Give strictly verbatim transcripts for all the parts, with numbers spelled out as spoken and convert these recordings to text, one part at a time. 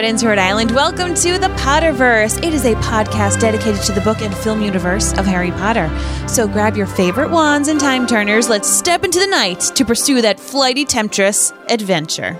Providence, Rhode Island. Welcome to the Potterverse. It is a podcast dedicated to the book and film universe of Harry Potter. So grab your favorite wands and time turners. Let's step into the night to pursue that flighty temptress adventure.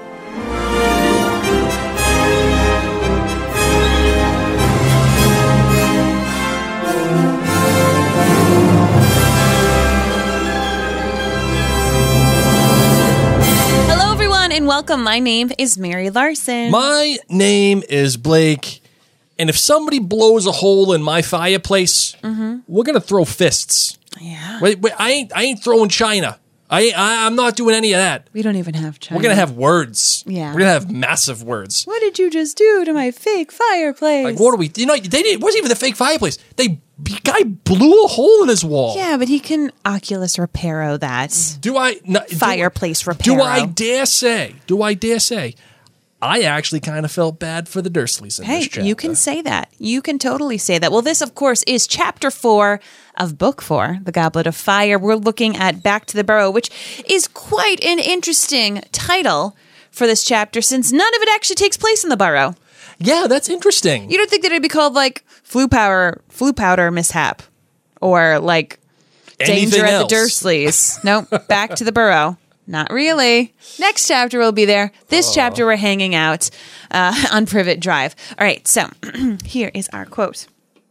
And welcome. My name is Mary Larson. My name is Blake. And if somebody blows a hole in my fireplace, mm-hmm. we're gonna throw fists. Yeah. Wait, wait, I ain't. I ain't throwing China. I, I. I'm not doing any of that. We don't even have China. We're gonna have words. Yeah. We're gonna have massive words. What did you just do to my fake fireplace? Like, what are we? You know, they didn't. It wasn't even the fake fireplace. They guy blew a hole in his wall. Yeah, but he can Oculus Reparo that. Do I no, fireplace do, Reparo? Do I dare say? Do I dare say? I actually kind of felt bad for the Dursleys in hey, this chapter. You can say that. You can totally say that. Well, this, of course, is chapter four of book four, The Goblet of Fire. We're looking at Back to the Burrow, which is quite an interesting title for this chapter since none of it actually takes place in the burrow. Yeah, that's interesting. You don't think that it'd be called like Floo Powder, Floo Powder Mishap or like Anything Danger else. at the Dursleys? Nope, Back to the Burrow. Not really. Next chapter will be there. This oh. chapter we're hanging out uh, on Privet Drive. All right, so here is our quote.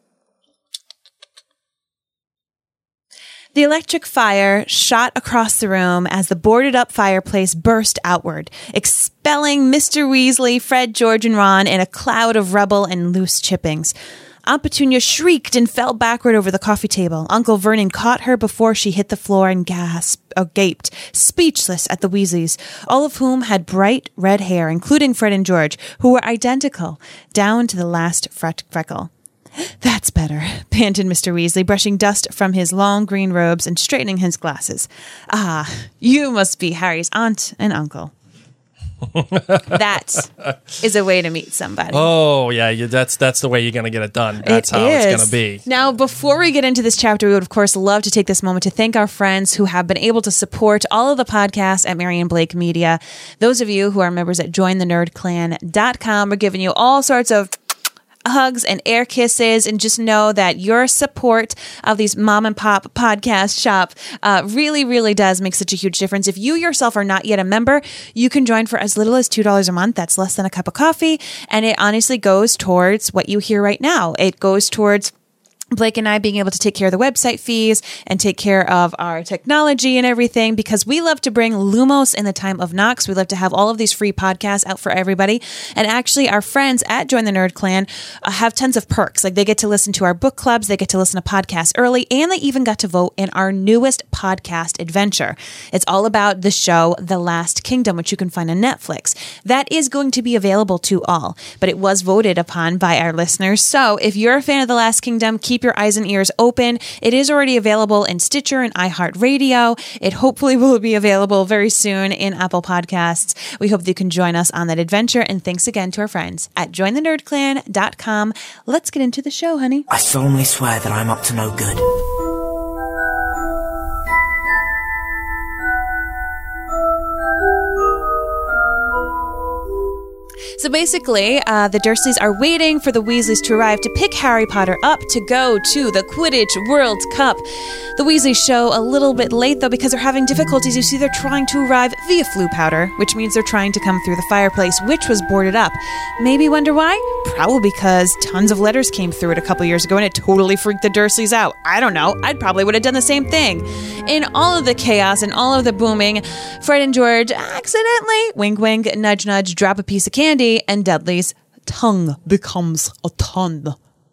The electric fire shot across the room as the boarded-up fireplace burst outward, expelling Mister Weasley, Fred, George, and Ron in a cloud of rubble and loose chippings. Aunt Petunia shrieked and fell backward over the coffee table. Uncle Vernon caught her before she hit the floor and gasped, or gaped, speechless at the Weasleys, all of whom had bright red hair, including Fred and George, who were identical, down to the last fret- freckle. That's better, panted Mister Weasley, brushing dust from his long green robes and straightening his glasses. Ah, you must be Harry's aunt and uncle. That is a way to meet somebody. Oh, yeah, you, that's that's the way you're going to get it done. That's it how is. it's going to be. Now, before we get into this chapter, we would, of course, love to take this moment to thank our friends who have been able to support all of the podcasts at Marion Blake Media. Those of you who are members at join the nerd clan dot com are giving you all sorts of hugs and air kisses, and just know that your support of these mom and pop podcast shop uh, really, really does make such a huge difference. If you yourself are not yet a member, you can join for as little as two dollars a month. That's less than a cup of coffee. And it honestly goes towards what you hear right now. It goes towards Blake and I being able to take care of the website fees and take care of our technology and everything, because we love to bring Lumos in the time of Knox. We love to have all of these free podcasts out for everybody. And actually, our friends at Join the Nerd Clan uh, have tons of perks. Like they get to listen to our book clubs, they get to listen to podcasts early, and they even got to vote in our newest podcast adventure. It's all about the show The Last Kingdom, which you can find on Netflix. That is going to be available to all, but it was voted upon by our listeners. So if you're a fan of The Last Kingdom, keep Keep your eyes and ears open. It is already available in Stitcher and iHeartRadio. It hopefully will be available very soon in Apple Podcasts. We hope that you can join us on that adventure. And thanks again to our friends at join the nerd clan dot com. Let's get into the show, honey. I solemnly swear that I'm up to no good. So basically, uh, the Dursleys are waiting for the Weasleys to arrive to pick Harry Potter up to go to the Quidditch World Cup. The Weasleys show a little bit late, though, because they're having difficulties. You see, they're trying to arrive via Floo Powder, which means they're trying to come through the fireplace, which was boarded up. Maybe wonder why? Probably because tons of letters came through it a couple years ago, and it totally freaked the Dursleys out. I don't know. I'd probably would have done the same thing. In all of the chaos and all of the booming, Fred and George accidentally, wink wink, nudge nudge, drop a piece of candy, and Dudley's tongue becomes a ton.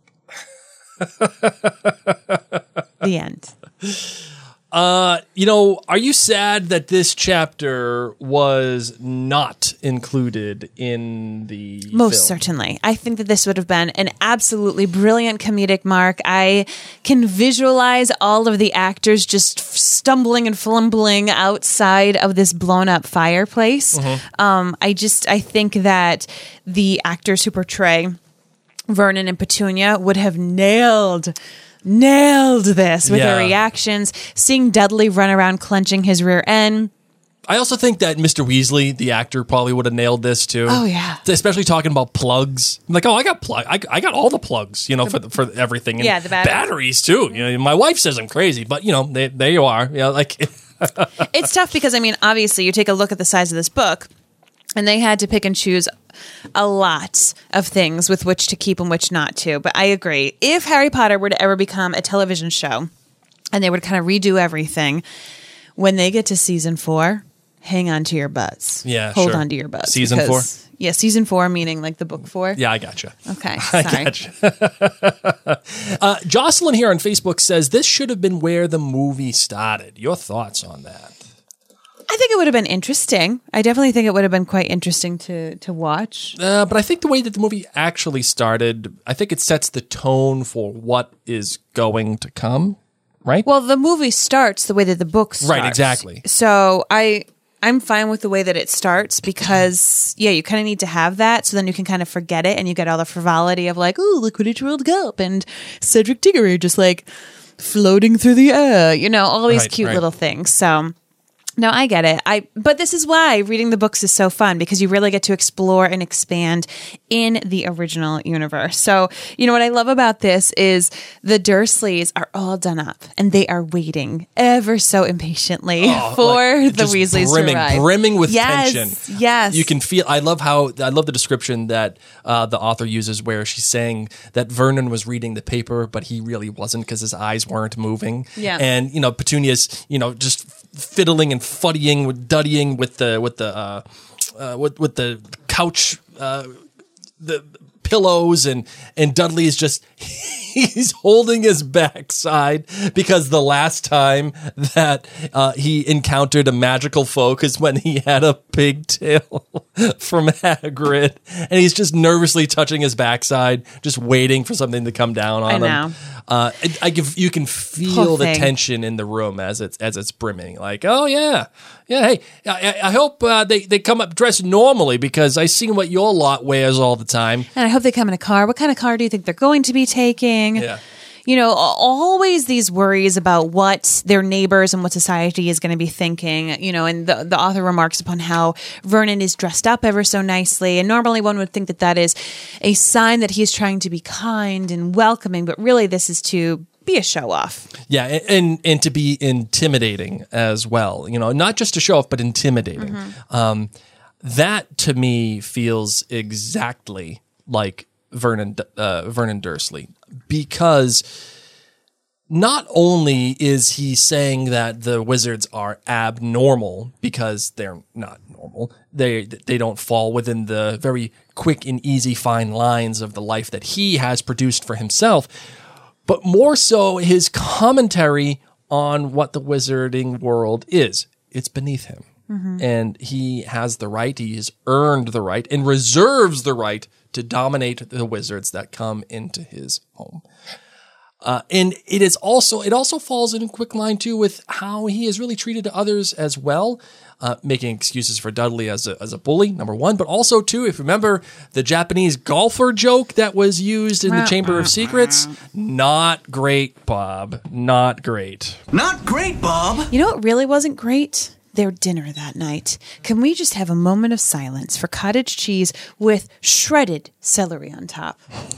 The end. Uh, you know, are you sad that this chapter was not included in the Most film? Certainly. I think that this would have been an absolutely brilliant comedic mark. I can visualize all of the actors just stumbling and fumbling outside of this blown up fireplace. Mm-hmm. Um, I just, I think that the actors who portray Vernon and Petunia would have nailed Nailed this with yeah. their reactions. Seeing Dudley run around clenching his rear end. I also think that Mister Weasley, the actor, probably would have nailed this too. Oh, yeah. Especially talking about plugs. I'm like, oh, I got plug. I, I got all the plugs, you know, for for everything. And Yeah, the batteries. batteries too. You know, my wife says I'm crazy, but you know, they, there you are. You know, like It's tough because, I mean, obviously you take a look at the size of this book and they had to pick and choose a lot of things with which to keep and which not to. But I agree. If Harry Potter were to ever become a television show and they would kind of redo everything, when they get to season four, hang on to your butts. Yeah, Hold sure. on to your butts. Season because- four? Yeah, season four, meaning like the book four. yeah, I gotcha. Okay, I sorry. gotcha. uh, Jocelyn here on Facebook says this should have been where the movie started. Your thoughts on that? I think it would have been interesting. I definitely think it would have been quite interesting to to watch. Uh, but I think the way that the movie actually started, I think it sets the tone for what is going to come, right? Well, the movie starts the way that the book starts. Right, exactly. So I I'm fine with the way that it starts because yeah, you kind of need to have that so then you can kind of forget it and you get all the frivolity of like, ooh, the Quidditch World Cup and Cedric Diggory just like floating through the air, you know, all these Right, cute right. little things. So no, I get it. I but this is why reading the books is so fun because you really get to explore and expand in the original universe. So, you know what I love about this is the Dursleys are all done up and they are waiting ever so impatiently for Oh, Like, the just Weasleys brimming, to arrive. brimming with yes, tension. Yes. You can feel. I love how. I love the description that uh, the author uses, where she's saying that Vernon was reading the paper, but he really wasn't because his eyes weren't moving. Yeah. And you know, Petunia's, you know, just fiddling and fuddying with duddying with the with the uh, uh, with with the couch. Uh, the pillows and and Dudley is just he's holding his backside because the last time that uh, he encountered a magical folk is when he had a pigtail from Hagrid and he's just nervously touching his backside just waiting for something to come down on I him. know. Uh, I, I give you can feel Poor the thing. tension in the room as it's as it's brimming. Like, oh yeah, yeah. Hey, I, I hope uh, they they come up dressed normally because I see what your lot wears all the time. And I hope they come in a car. What kind of car do you think they're going to be taking? Yeah. You know, always these worries about what their neighbors and what society is going to be thinking, you know, and the, the author remarks upon how Vernon is dressed up ever so nicely. And normally one would think that that is a sign that he's trying to be kind and welcoming, but really this is to be a show off. Yeah, and, and and to be intimidating as well. You know, not just to show off, but intimidating. Mm-hmm. Um, that to me feels exactly like Vernon uh, Vernon Dursley, because not only is he saying that the wizards are abnormal because they're not normal, they they don't fall within the very quick and easy fine lines of the life that he has produced for himself, but more so his commentary on what the wizarding world is. It's beneath him. Mm-hmm. And he has the right, he has earned the right and reserves the right to dominate the wizards that come into his home. Uh, and it is also, it also falls in a quick line too with how he is really treated others as well, uh, making excuses for Dudley as a, as a bully, number one, but also too, if you remember the Japanese golfer joke that was used in the Chamber of Secrets, not great, Bob, not great. Not great, Bob. You know what really wasn't great? Their dinner that night. Can we just have a moment of silence for cottage cheese with shredded celery on top?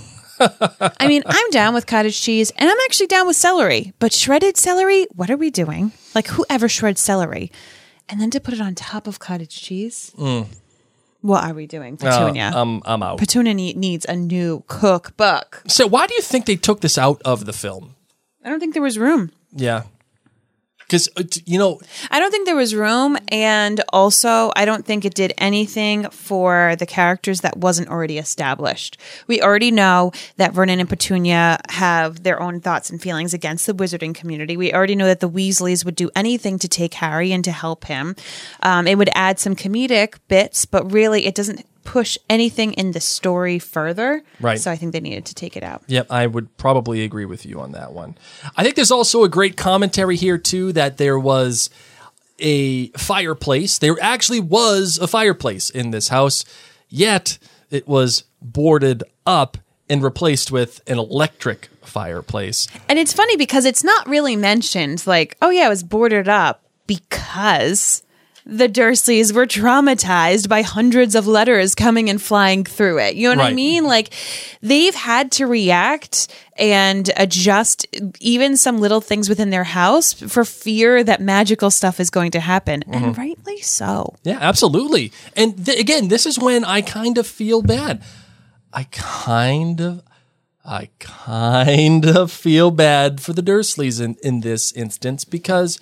I mean, I'm down with cottage cheese and I'm actually down with celery, but shredded celery, what are we doing? Like, whoever shreds celery? And then to put it on top of cottage cheese? Mm. What are we doing, Petunia? Uh, I'm, I'm out. Petunia ne- needs a new cookbook. So why do you think they took this out of the film? I don't think there was room. Yeah. Because, you know, I don't think there was room, and also I don't think it did anything for the characters that wasn't already established. We already know that Vernon and Petunia have their own thoughts and feelings against the wizarding community. We already know that the Weasleys would do anything to take Harry and to help him. Um, it would add some comedic bits, but really it doesn't push anything in the story further. Right. So I think they needed to take it out. Yep, I would probably agree with you on that one. I think there's also a great commentary here, too, that there was a fireplace. There actually was a fireplace in this house, yet it was boarded up and replaced with an electric fireplace. And it's funny because it's not really mentioned like, oh, yeah, it was boarded up because the Dursleys were traumatized by hundreds of letters coming and flying through it. You know what I Right. mean? Like, they've had to react and adjust even some little things within their house for fear that magical stuff is going to happen. And rightly so. Yeah, absolutely. And th- again, this is when I kind of feel bad. I kind of, I kind of feel bad for the Dursleys in, in this instance because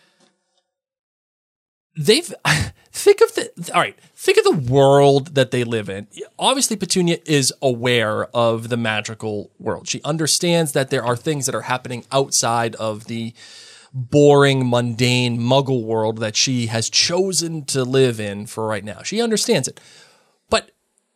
they've, think of the, all right, think of the world that they live in. Obviously, Petunia is aware of the magical world. She understands that there are things that are happening outside of the boring, mundane muggle world that she has chosen to live in for right now. She understands it. But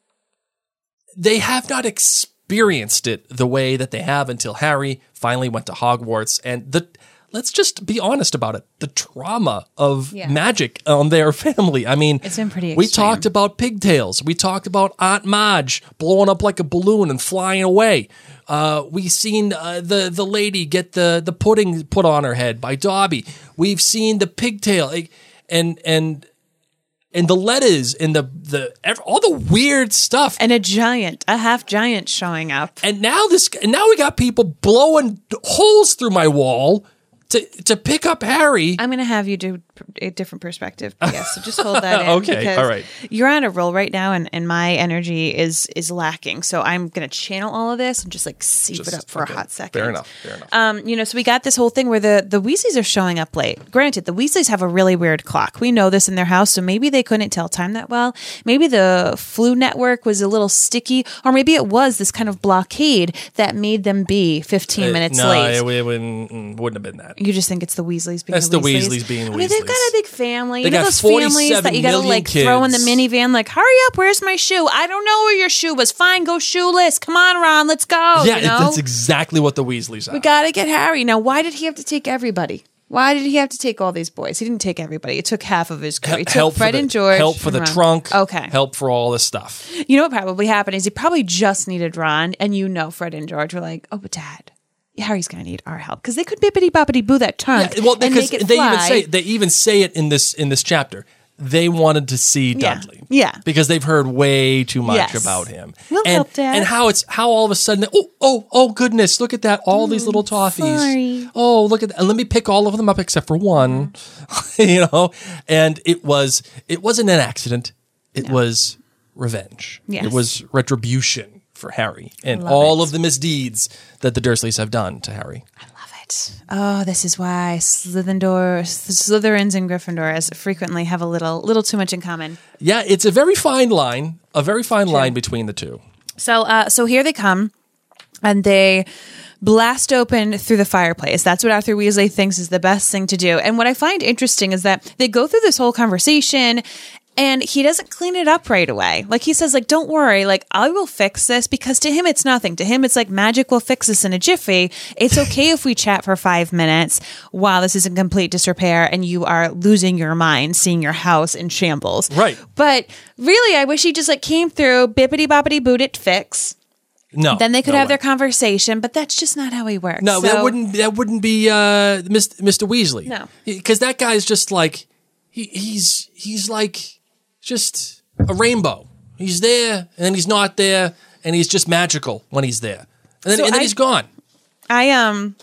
they have not experienced it the way that they have until Harry finally went to Hogwarts. And the let's just be honest about it. The trauma of Yeah. magic on their family. I mean, It's been pretty we extreme. talked about pigtails. We talked about Aunt Marge blowing up like a balloon and flying away. Uh, we seen uh, the the lady get the the pudding put on her head by Dobby. We've seen the pigtail like, and and and the letters and the the ev- all the weird stuff. And a giant, a half giant showing up. And now this and now we got people blowing holes through my wall to to pick up Harry. I'm going to have you do a different perspective. Yes, so just hold that in. Okay, because all right. You're on a roll right now, and, and my energy is is lacking. So I'm going to channel all of this and just like save Just- it up for okay, a hot second. Fair enough. Fair enough. Um, you know, so we got this whole thing where the, the Weasleys are showing up late. Granted, the Weasleys have a really weird clock. We know this in their house, so maybe they couldn't tell time that well. Maybe the flu network was a little sticky, or maybe it was this kind of blockade that made them be fifteen minutes Uh, no, late. it, it wouldn't, mm, wouldn't have been that. You just think it's the Weasleys being That's the the Weasleys? Weasleys being the I mean, they've got Weasleys. a big family. They You know got those families that you got to forty-seven like throw in the million minivan, like, hurry up, where's my shoe? I don't know where your shoe was. Fine, go shoeless. Come on, Ron, let's go. yeah, you know? it, that's exactly what the Weasleys are. We got to get Harry. Now, why did he have to take everybody? Why did he have to take all these boys? He didn't take everybody. It took half of his crew. He He- took help Fred for the, and George. help for and the Ron. trunk. Okay. Help for all this stuff. You know what probably happened is he probably just needed Ron, and you know Fred and George were like, oh, but Dad, Harry's going to need our help because they could bippity boppity boo that trunk Yeah, well, and because make it they fly. even say they even say it in this in this chapter. They wanted to see Yeah. Dudley, Yeah. because they've heard way too much Yes. about him. We'll and, help, Dad. And how it's how all of a sudden, oh oh oh goodness, look at that! All these little toffees. sorry. Oh, look at that! And let me pick all of them up except for one. you know, and it was it wasn't an accident. It was revenge. Yes. It was retribution for Harry and love all it. of the misdeeds that the Dursleys have done to Harry. Love it. Oh, this is why Slytherin, Slytherins and Gryffindors frequently have a little, little too much in common. Yeah, it's a very fine line, a very fine line between the two. So, uh, so here they come, and they blast open through the fireplace. That's what Arthur Weasley thinks is the best thing to do. And what I find interesting is that they go through this whole conversation, and he doesn't clean it up right away. Like he says, like, don't worry, like I will fix this, because to him it's nothing. To him it's like magic will fix this in a jiffy. It's okay if we chat for five minutes while this is in complete disrepair and you are losing your mind seeing your house in shambles. Right. But really, I wish he just like came through, bippity boppity boot it, fix. No, Then they could no have way. their conversation, but that's just not how he works. No, So- that wouldn't that wouldn't be uh, Mister Weasley. No. because that guy's just like he, he's he's like just a rainbow. He's there and then he's not there, and he's just magical when he's there, and then, So and then I- he's gone. I um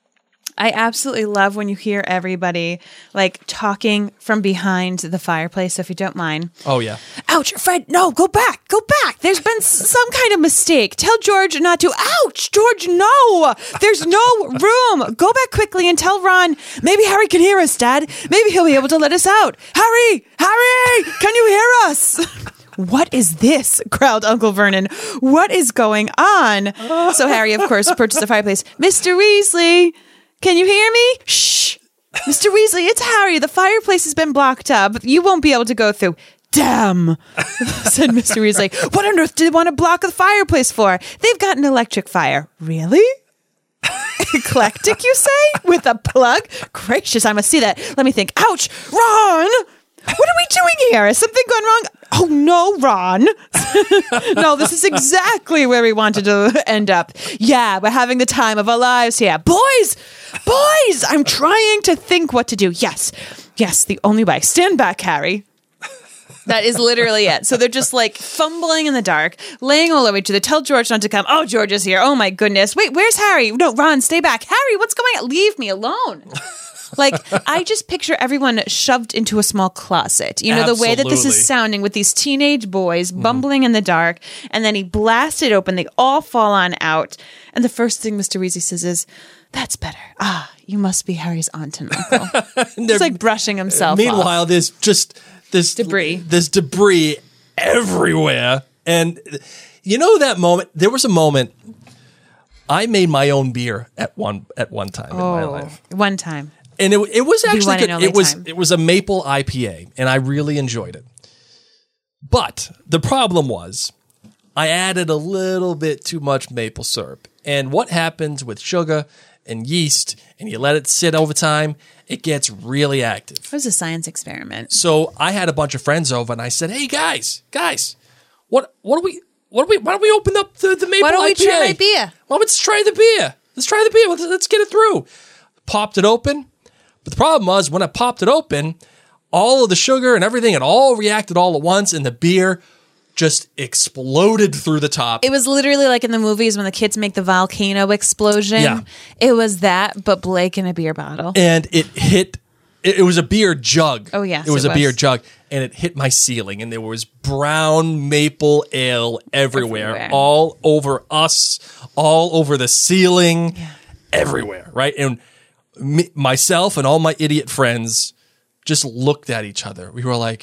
I absolutely love when you hear everybody like talking from behind the fireplace, so if you don't mind. Oh yeah, Ouch, Fred, no, go back, go back. There's been s- some kind of mistake. Tell George not to. Ouch, George, no. There's no room. Go back quickly and tell Ron. Maybe Harry can hear us, Dad. Maybe he'll be able to let us out. Harry, Harry, can you hear us? What is this? Growled Uncle Vernon. What is going on? So Harry, of course, approaches the fireplace. Mister Weasley, can you hear me? Shh. Mister Weasley, it's Harry. The fireplace has been blocked up. You won't be able to go through. Damn, said Mister Weasley. What on earth do they want to block the fireplace for? They've got an electric fire. Really? Eclectic, you say? With a plug? Gracious, I must see that. Let me think. Ouch! Ron! What are we doing here? Is something going wrong? Oh no, Ron. No, this is exactly where we wanted to end up. Yeah, we're having the time of our lives here. Boys! Boys! I'm trying to think what to do. Yes. Yes, the only way. Stand back, Harry. That is literally it. So they're just like fumbling in the dark, laying all over each other. Tell George not to come. Oh, George is here. Oh my goodness. Wait, where's Harry? No, Ron, stay back. Harry, what's going on? Leave me alone. Like, I just picture everyone shoved into a small closet. You know, Absolutely. the way that this is sounding with these teenage boys bumbling mm. in the dark. And then he blasts it open. They all fall on out. And the first thing Mister Weasley says is, that's better. Ah, you must be Harry's aunt and uncle. He's like brushing himself Meanwhile, off. there's just this debris. There's debris everywhere. And you know that moment? There was a moment. I made my own beer at one at one time oh, in my life. One time. And it, it was actually good. It was time. it was a maple I P A, and I really enjoyed it. But the problem was, I added a little bit too much maple syrup. And what happens with sugar and yeast, and you let it sit over time, it gets really active. It was a science experiment. So I had a bunch of friends over, and I said, "Hey guys, guys, what what do we what do we why don't we open up the, the maple Why don't I P A? we try my beer? Well, let's try the beer. Let's try the beer. Let's, let's get it through." Popped it open. But the problem was, when I popped it open, all of the sugar and everything, it all reacted all at once, and the beer just exploded through the top. It was literally like in the movies when the kids make the volcano explosion. Yeah. It was that, but Blake in a beer bottle. And it hit, it, it was a beer jug. Oh, yes, It was it a beer was. jug, and it hit my ceiling, and there was brown maple ale everywhere, Everywhere. all over us, all over the ceiling, yeah. everywhere, right? And me, myself and all my idiot friends just looked at each other. We were like,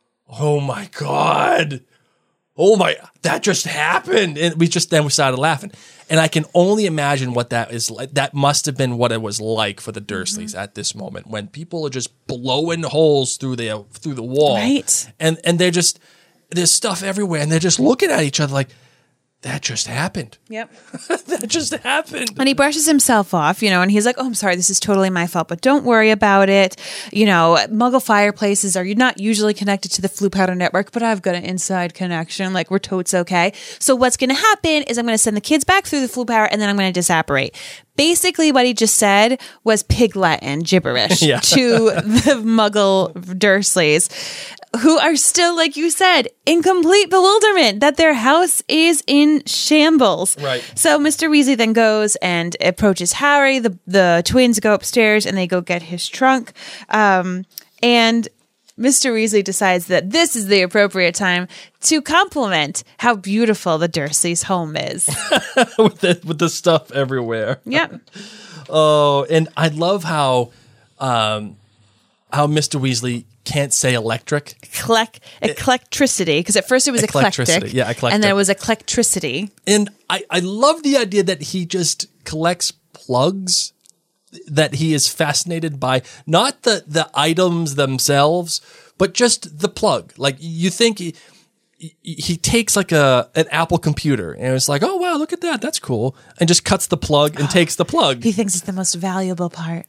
oh my God. Oh my, that just happened. And we just, then we started laughing. And I can only imagine what that is like. That must have been what it was like for the Dursleys mm-hmm. at this moment, when people are just blowing holes through the, through the wall. Right. And, and they're just, there's stuff everywhere, and they're just looking at each other like, that just happened. Yep. That just happened. And he brushes himself off, you know, and he's like, oh, I'm sorry, this is totally my fault, but don't worry about it. You know, Muggle fireplaces are not usually connected to the Floo Powder Network, but I've got an inside connection. Like, we're totes okay. So what's going to happen is I'm going to send the kids back through the Floo Powder, and then I'm going to disapparate. Basically, what he just said was pig Latin gibberish Yeah. to the Muggle Dursleys, who are still, like you said, in complete bewilderment that their house is in shambles. Right. So Mister Weasley then goes and approaches Harry. The the twins go upstairs and they go get his trunk. Um, and Mister Weasley decides that this is the appropriate time to compliment how beautiful the Dursleys' home is. with, the, with the stuff everywhere. Yep. Oh, and I love how um, how Mister Weasley can't say electric. Eclec- eclectricity, because at first it was Eclectricity, eclectic. yeah, eclectic. And then it was eclectricity. And I, I love the idea that he just collects plugs, that he is fascinated by, not the, the items themselves, but just the plug. Like, you think he, he, he takes like a an Apple computer, and it's like, oh, wow, look at that. That's cool. And just cuts the plug and takes the plug. He thinks it's the most valuable part.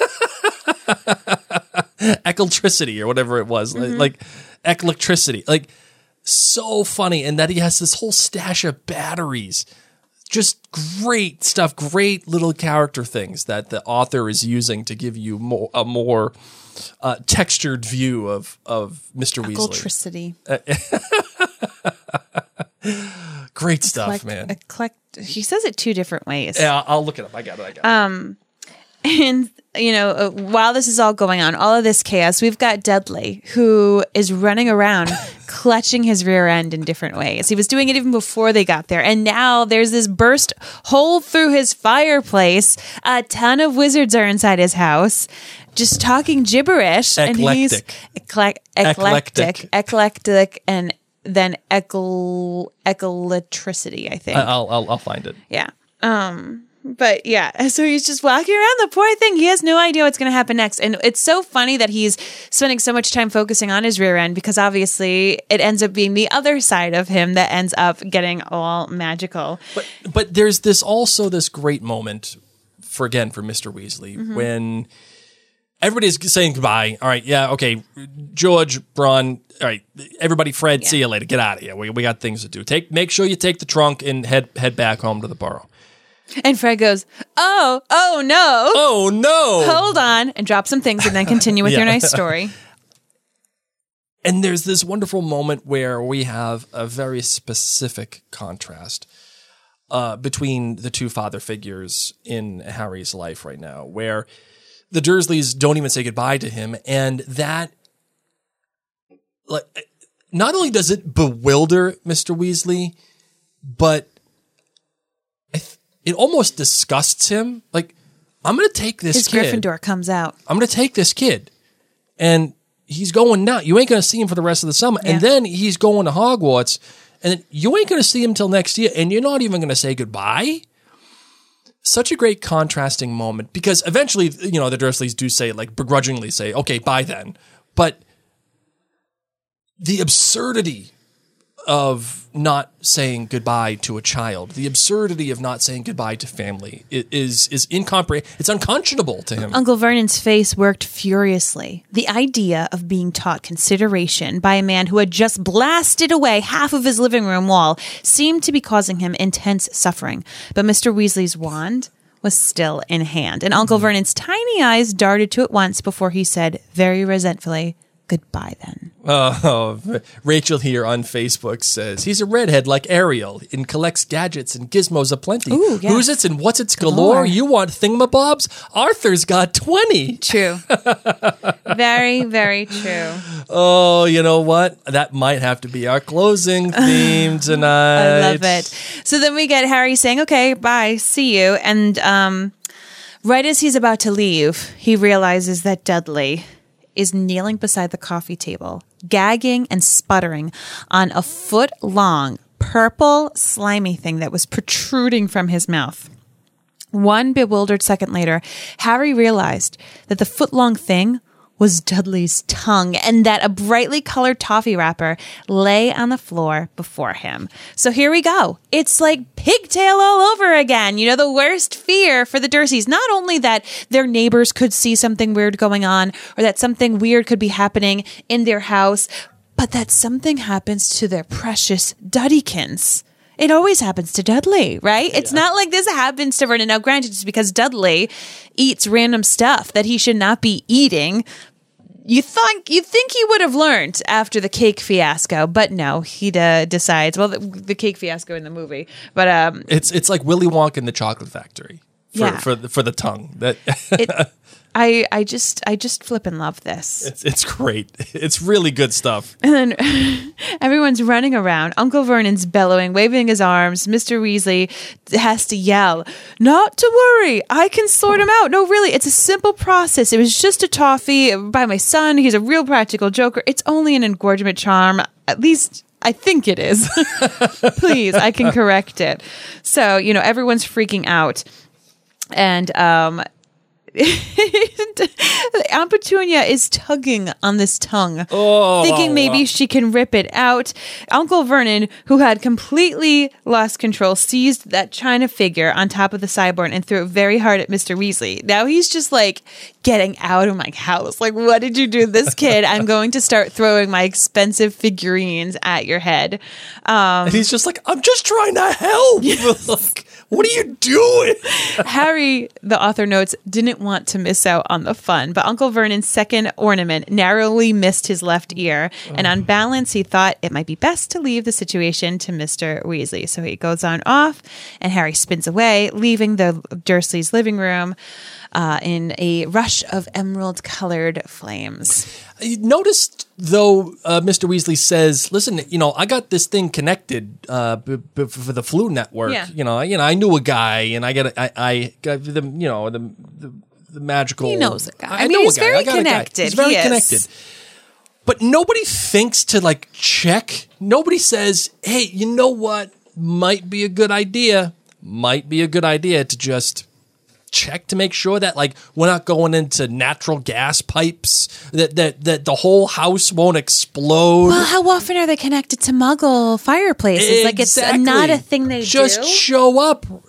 Eclectricity or whatever it was, mm-hmm. like, like electricity, like, so funny. And that he has this whole stash of batteries, just great stuff, great little character things that the author is using to give you more a more uh, textured view of of Mister Weasley. Electricity. Great stuff, Eclect- man. Eclect- he says it two different ways. Yeah, I'll look it up. I got it. I got it. Um, and, you know, uh, while this is all going on, all of this chaos, we've got Dudley, who is running around clutching his rear end in different ways. He was doing it even before they got there. And now there's this burst hole through his fireplace. A ton of wizards are inside his house, just talking gibberish. Eclectic. And he's eclec- eclectic, Eclectic. eclectic, and then ecal- eclectricity, I think. I'll, I'll I'll find it. Yeah. Um, but yeah, so he's just walking around. The poor thing, he has no idea what's going to happen next. And it's so funny that he's spending so much time focusing on his rear end, because obviously it ends up being the other side of him that ends up getting all magical. But but there's this also this great moment for again for Mister Weasley mm-hmm. when everybody's saying goodbye. All right, yeah, okay, George, Braun, all right, everybody, Fred, yeah. see you later. Get out of here. We we got things to do. Take make sure you take the trunk and head head back home to the Burrow. And Fred goes, oh, oh no. Oh no. Hold on, and drop some things and then continue with Yeah. your nice story. And there's this wonderful moment where we have a very specific contrast uh, between the two father figures in Harry's life right now, where the Dursleys don't even say goodbye to him. And that, like, not only does it bewilder Mister Weasley, but I th- it almost disgusts him. Like, I'm going to take this His kid. Gryffindor comes out. I'm going to take this kid. And he's going now. You ain't going to see him for the rest of the summer. Yeah. And then he's going to Hogwarts. And then you ain't going to see him till next year. And you're not even going to say goodbye. Such a great contrasting moment. Because eventually, you know, the Dursleys do say, like, begrudgingly say, okay, bye then. But the absurdity of not saying goodbye to a child, the absurdity of not saying goodbye to family is is incomprehensible. It's unconscionable to him. Uncle Vernon's face worked furiously. The idea of being taught consideration by a man who had just blasted away half of his living room wall seemed to be causing him intense suffering. But Mister Weasley's wand was still in hand, and Uncle Vernon's tiny eyes darted to it once before he said very resentfully, goodbye then. Oh, Rachel here on Facebook says he's a redhead like Ariel and collects gadgets and gizmos aplenty. Ooh, yeah. Who's it's and what's it's galore? Galore. You want thingamabobs? Arthur's got twenty. True. Very, very true. Oh, you know what? That might have to be our closing theme tonight. I love it. So then we get Harry saying, okay, bye, see you. And um, right as he's about to leave, he realizes that Dudley is kneeling beside the coffee table, gagging and sputtering on a foot-long, purple, slimy thing that was protruding from his mouth. One bewildered second later, Harry realized that the foot-long thing was Dudley's tongue, and that a brightly colored toffee wrapper lay on the floor before him. So here we go. It's like pigtail all over again. You know, the worst fear for the Dursleys. Not only that their neighbors could see something weird going on, or that something weird could be happening in their house, but that something happens to their precious Duddykins. It always happens to Dudley, right? It's not like this happens to Vernon. Now, granted, it's because Dudley eats random stuff that he should not be eating. You think you think he would have learned after the cake fiasco, but no, he uh, decides. Well, the, the cake fiasco in the movie, but um, It's it's like Willy Wonka in the Chocolate Factory for Yeah. for, the, for the tongue. That it, I I just I just flip and love this. it's it's great. It's really good stuff. And then everyone's running around. Uncle Vernon's bellowing, waving his arms. Mister Weasley has to yell, not to worry, I can sort him out. No, really, it's a simple process. It was just a toffee by my son. He's a real practical joker. It's only an engorgement charm. At least I think it is. Please, I can correct it. So, you know, everyone's freaking out. And um Aunt Petunia is tugging on this tongue, Oh, thinking maybe wow. she can rip it out. Uncle Vernon, who had completely lost control, seized that china figure on top of the sideboard and threw it very hard at Mister Weasley. Now he's just like, getting out of my house. Like, what did you do to this kid? I'm going to start throwing my expensive figurines at your head. Um, And he's just like, I'm just trying to help. Like, what are you doing? Harry, the author notes, didn't want to miss out on the fun, but Uncle Vernon's second ornament narrowly missed his left ear, and on balance, he thought it might be best to leave the situation to Mister Weasley. So he goes on off, and Harry spins away, leaving the Dursleys' living room uh, in a rush of emerald-colored flames. You noticed, though, uh, Mister Weasley says, listen, you know, I got this thing connected uh, b- b- for the Flu Network. Yeah. You know, you know, I knew a guy, and I got, a, I, I got the, you know, the, the, the magical. He knows a guy. I I, mean, know he's a guy. very I got a guy. connected. He's very He is. connected. But nobody thinks to like check. Nobody says, hey, you know what? Might be a good idea. Might be a good idea to just check to make sure that like we're not going into natural gas pipes, that that that the whole house won't explode. Well, how often are they connected to Muggle fireplaces? Like, it's Exactly. not a thing they just do. show up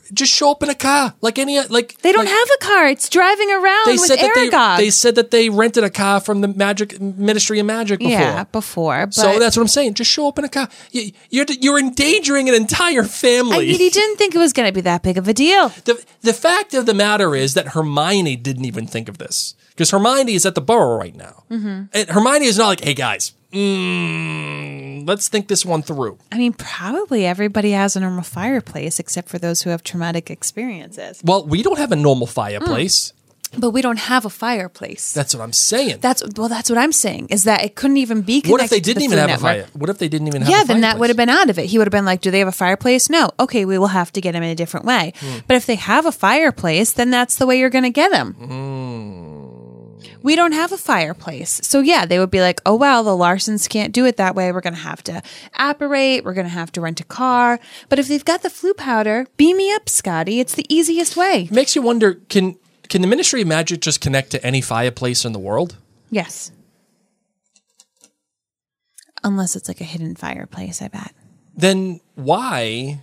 Just show up in a car like any like. They don't like, have a car. It's driving around They with said that Aragog. they, they said that they rented a car from the Magic Ministry of Magic before. Yeah, before. But So that's what I'm saying. Just show up in a car. You, you're you're endangering an entire family. I mean, he didn't think it was going to be that big of a deal. The the fact of the matter is that Hermione didn't even think of this because Hermione is at the Burrow right now. Mm-hmm. And Hermione is not like, hey guys, mm, let's think this one through. I mean, probably everybody has a normal fireplace except for those who have traumatic experiences. Well, we don't have a normal fireplace. But we don't have a fireplace. That's what I'm saying. That's well. That's what I'm saying. Is that it couldn't even be connected What if they to the didn't even Food have Network. a fire? What if they didn't even have Yeah, a then that fireplace? would have been out of it. He would have been like, do they have a fireplace? No. Okay, we will have to get him in a different way. Hmm. But if they have a fireplace, then that's the way you're going to get him. Hmm. We don't have a fireplace. So yeah, they would be like, oh, well, the Larsons can't do it that way. We're going to have to apparate. We're going to have to rent a car. But if they've got the flu powder, beam me up, Scotty. It's the easiest way. Makes you wonder, can can the Ministry of Magic just connect to any fireplace in the world? Yes. Unless it's like a hidden fireplace, I bet. Then why,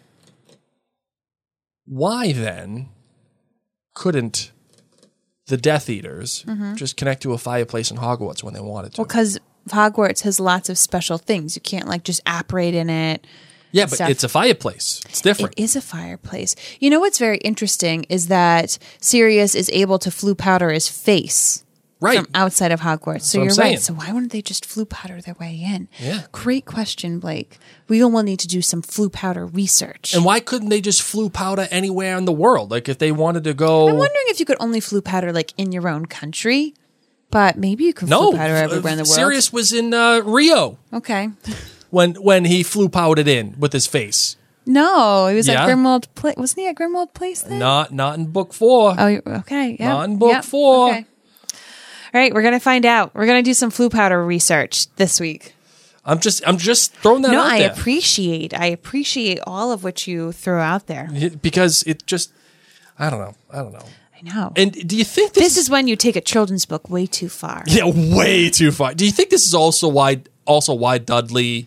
why then couldn't the Death Eaters just connect to a fireplace in Hogwarts when they wanted to? Well, because Hogwarts has lots of special things. You can't like just apparate in it. yeah, but stuff. it's a fireplace. It's different. It is a fireplace. You know what's very interesting is that Sirius is able to flu powder his face Right. from outside of Hogwarts. So what I'm you're saying. right. So why wouldn't they just flu powder their way in? Yeah. Great question, Blake. We will need to do some flu powder research. And why couldn't they just flu powder anywhere in the world? Like if they wanted to go. I'm wondering if you could only flu powder like in your own country, but maybe you can no, flu powder everywhere in the world. Sirius was in uh, Rio Okay. when when he flu powdered in with his face. No, he was Yeah. at Grimwald Place. Wasn't he at Grimwald Place then? Not not in book four. Oh, you- okay. Yeah. Not in book four. Okay. All right, we're gonna find out. We're gonna do some flu powder research this week. I'm just I'm just throwing that No, out I there appreciate. I appreciate all of what you throw out there. because it just I don't know I don't know. I know. And do you think this, This is when you take a children's book way too far. yeah way too far? Do you think this is also why also why Dudley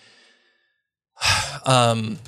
um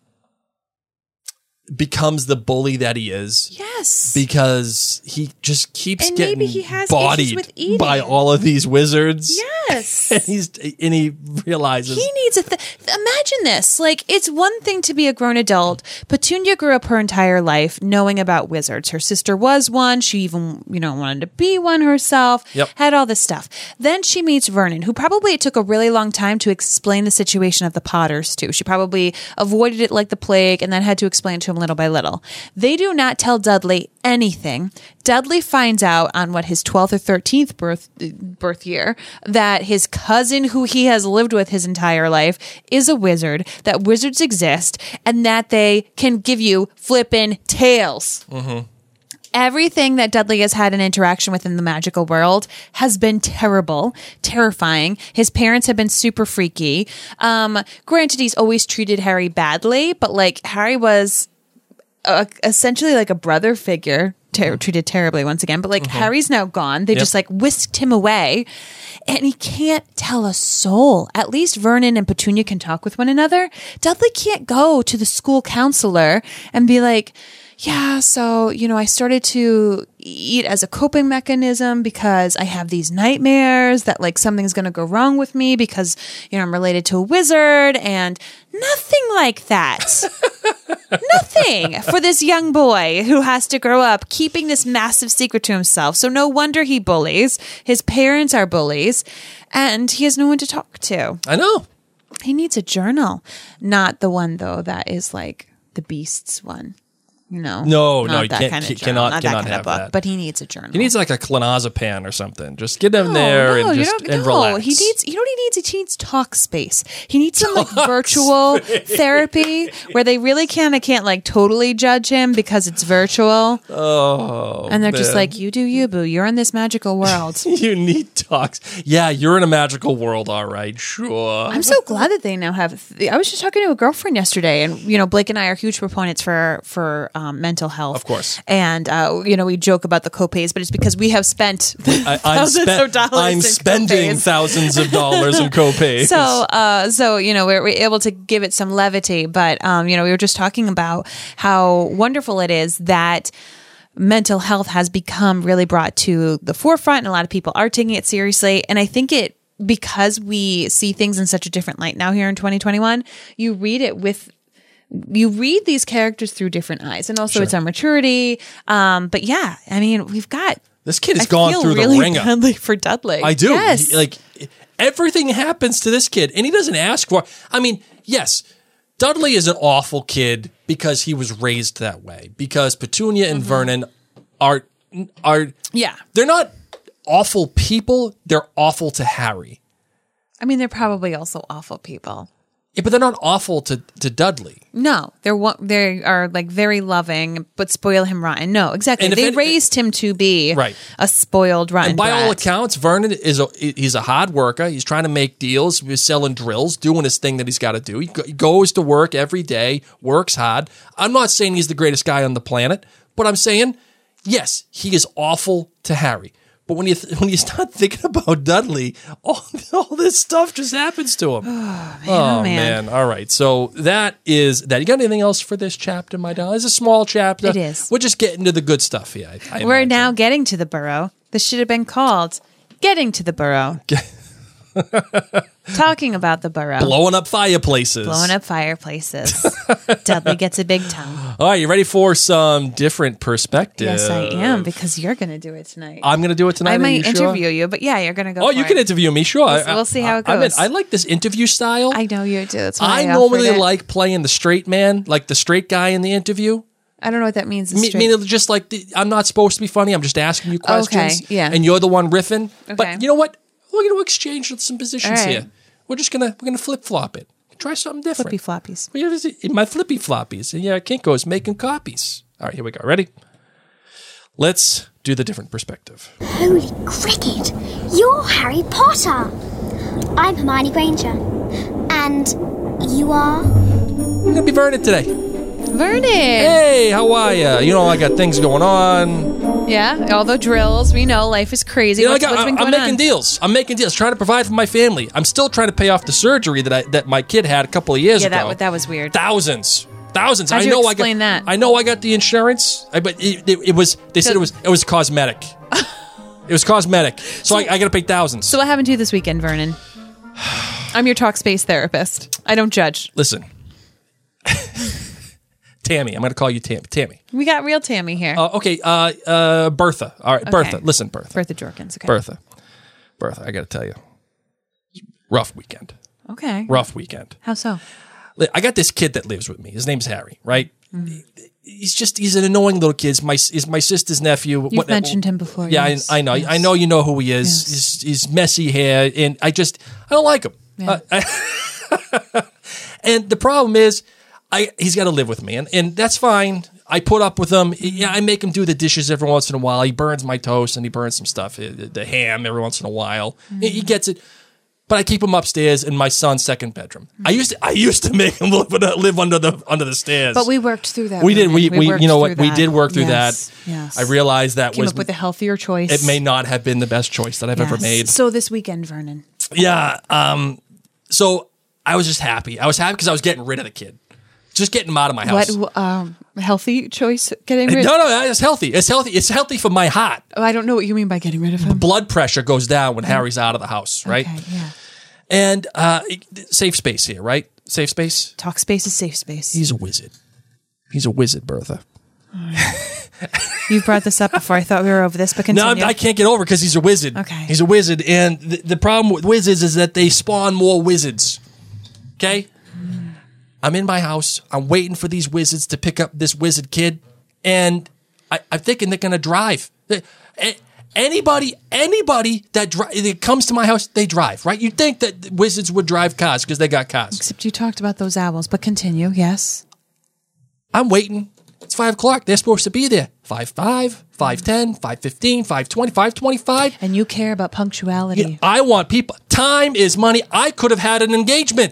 becomes the bully that he is? Yes. Because he just keeps And getting maybe he has issues bodied with eating. by all of these wizards. Yes. and he's and he realizes He needs a th- imagine this. Like, it's one thing to be a grown adult. Petunia grew up her entire life knowing about wizards. Her sister was one. She even, you know, wanted to be one herself. Yep. Had all this stuff. Then she meets Vernon, who probably it took a really long time to explain the situation of the Potters to. She probably avoided it like the plague and then had to explain to him little by little. They do not tell Dudley anything. Dudley finds out on what his twelfth or thirteenth birth birth year that his cousin, who he has lived with his entire life, is a wizard, that wizards exist, and that they can give you flippin' tails. Everything that Dudley has had an interaction with in the magical world has been terrible, terrifying. His parents have been super freaky. Um, granted, he's always treated Harry badly, but like Harry was uh, essentially like a brother figure, ter- treated terribly once again. But like Harry's now gone. They Yep. just like whisked him away, and he can't tell a soul. At least Vernon and Petunia can talk with one another. Dudley can't go to the school counselor and be like, yeah, so, you know, I started to eat as a coping mechanism because I have these nightmares that like something's going to go wrong with me because, you know, I'm related to a wizard, and nothing like that. Nothing for this young boy who has to grow up keeping this massive secret to himself. So no wonder he bullies. His parents are bullies, and he has no one to talk to. I know. He needs a journal, not the one though that is like the Beasts one. No, No, not no, you that can't- kind of he journal, cannot- not cannot that kind have of book. that. But he needs a journal. He needs like a clonazepam or something. Just get him No, there no, and you just don't- and no. relax. He needs. You know what he needs? He needs talk space. He needs some like virtual therapy where they really kind of can't like totally judge him because it's virtual. Oh, And they're just man. like, you do you, boo. You're in this magical world. You need talks. Yeah, you're in a magical world, all right. Sure. I'm so glad that they now have. I was just talking to a girlfriend yesterday, and you know, Blake and I are huge proponents for for um, mental health. Of course. And, uh, you know, we joke about the copays, but it's because we have spent I, I'm, thousands spe- of dollars I'm in spending copays. thousands of dollars in copays. So, uh, so you know, we're, we're able to give it some levity, but um, you know, we were just talking about how wonderful it is that mental health has become really brought to the forefront, and a lot of people are taking it seriously. And I think it because we see things in such a different light now here in twenty twenty-one. You read it with. You read these characters through different eyes, and also Sure. it's our maturity. Um, but yeah, I mean, we've got this kid has I gone feel through really the ringer. badly for Dudley. I do. Yes. He- like everything happens to this kid, and he doesn't ask for. I mean, yes, Dudley is an awful kid because he was raised that way. Because Petunia and Mm-hmm. Vernon are are Yeah. they're not awful people. They're awful to Harry. I mean, they're probably also awful people. Yeah, but they're not awful to to Dudley. No, they're one- they are like very loving, but spoil him rotten. No, exactly. And if They it- raised him to be Right. a spoiled rotten. And by all brat. accounts, Vernon is a he's a hard worker. He's trying to make deals. He's selling drills, doing his thing that he's got to do. He, go, he goes to work every day, works hard. I'm not saying he's the greatest guy on the planet, but I'm saying, yes, he is awful to Harry. But when you th- when you start thinking about Dudley, all, all this stuff just happens to him. man, oh oh, man. man! All right, so that is that. You got anything else for this chapter, my darling? It's a small chapter. It is. We're just getting to the good stuff here. I, I We're imagine. now getting to the burrow. This should have been called "Getting to the Burrow." Talking about the burrow, blowing up fireplaces. blowing up fireplaces. Dudley gets a big tongue. All right, you ready for some different perspectives? Yes, I am, because you're going to do it tonight. I'm going to do it tonight. I Are might you sure? interview you, but yeah, you're going to go. Oh, for you it. can interview me, sure. We'll- we'll see how it I- I'm in- goes. I like this interview style. I know you do. That's why I I, normally offered it. like playing the straight man, like the straight guy in the interview. I don't know what that means. Me- Meaning just like the, I'm not supposed to be funny. I'm just asking you questions. Okay, yeah. And you're the one riffing. Okay. But you know what? We're going to exchange some positions All right. here. We're just gonna we're gonna flip flop it. Try something different. Flippy floppies. Well, yeah, in my flippy floppies. And yeah, Kinko's making copies. All right, here we go. Ready? Let's do the different perspective. Holy cricket! You're Harry Potter! I'm Hermione Granger. And you are? I'm gonna be Vernon today. Vernon. Hey, how are ya? You know, I got things going on. Yeah, all the drills. We know life is crazy. You know, I what's, got, what's I, been I'm going making on? deals. I'm making deals. Trying to provide for my family. I'm still trying to pay off the surgery that I that my kid had a couple of years Yeah, ago. that that was weird. Thousands, thousands. How'd I you know explain I got, that? I know I got the insurance, I, but it, it, it was. They said So- it was it was cosmetic. It was cosmetic. So, I, I got to pay thousands. So what happened to you this weekend, Vernon? I'm your talk space therapist. I don't judge. Listen, Tammy. I'm going to call you Tam- Tammy. We got real Tammy here. Uh, okay, uh, uh, Bertha. All right, Bertha. Listen, Bertha. Bertha Jorkins. Okay. Bertha. Bertha. I got to tell you, rough weekend. Okay. Rough weekend. How so? I got this kid that lives with me. His name's Harry, right? Mm-hmm. He's just, he's an annoying little kid. He's my, he's my sister's nephew. You've mentioned him before. Yeah, yes. I, I know. Yes. I know you know who he is. Yes. He's, he's messy hair, and I just, I don't like him. Yeah. Uh, I- and the problem is, I he's got to live with me, and, and that's fine. I put up with him. Yeah, I make him do the dishes every once in a while. He burns my toast, and he burns some stuff, uh, the ham every once in a while. Mm-hmm. He, he gets it. But I keep him upstairs in my son's second bedroom. I used to, I used to make him live, live under the under the stairs. But we worked through that. We did. We, Vernon. we, worked you know what? through We that. did work through Yes. that. Yes. I realized that Came was up with a healthier choice. it may not have been the best choice that I've ever Yes. made. So this weekend, Vernon. Yeah. Um. So I was just happy. I was happy because I was getting rid of the kid, just getting him out of my house. What um, healthy choice? Getting rid? No, no, it's healthy. It's healthy. It's healthy for my heart. Oh, I don't know what you mean by getting rid of him. Blood pressure goes down when Harry's out of the house, right? Okay, yeah. And uh, safe space here, right? Safe space. Talk space is safe space. He's a wizard. He's a wizard, Bertha. You've brought this up before. I thought we were over this, but No, continue. I'm, I can't get over because he's a wizard. Okay. He's a wizard, and the, the problem with wizards is that they spawn more wizards. Okay. I'm in my house. I'm waiting for these wizards to pick up this wizard kid, and I, I'm thinking they're gonna drive. They- a- Anybody, anybody that, dri- that comes to my house, they drive, right? You'd think that wizards would drive cars because they got cars. Except you talked about those owls, but continue. Yes. I'm waiting. It's five o'clock. They're supposed to be there. Five five, five ten, five fifteen, five twenty, five twenty-five. And you care about punctuality. I want people. Time is money. I could have had an engagement.